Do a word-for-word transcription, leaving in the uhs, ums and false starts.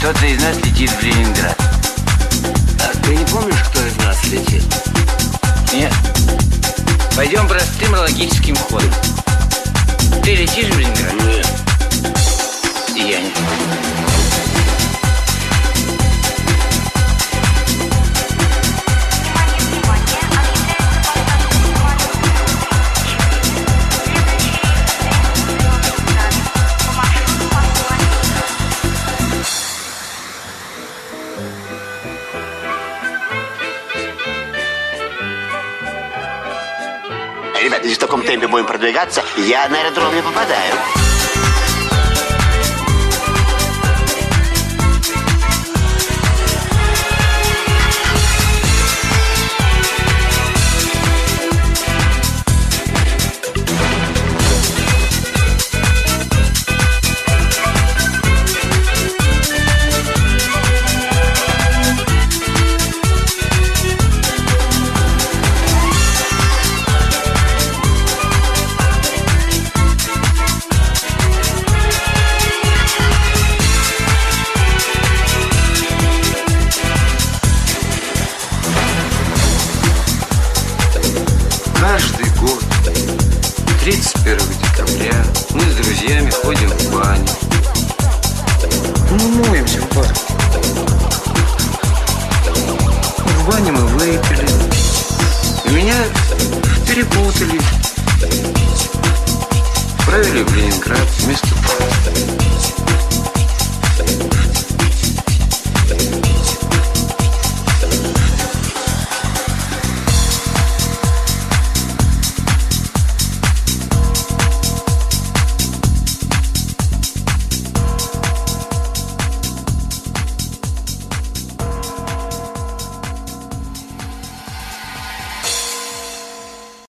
кто-то из нас летит в Ленинград. А ты не помнишь, кто из нас летит? Нет. Пойдем простым логическим ходом. Ты летишь в Ленинград? Нет. И я нет. Ребята, если в таком темпе будем продвигаться, я на аэродром не попадаю. Каждый год, тридцать первого декабря, мы с друзьями ходим в баню. Мы моемся в бане. В бане мы выпили. И меня перепутали. Отправили в Ленинград вместо папы.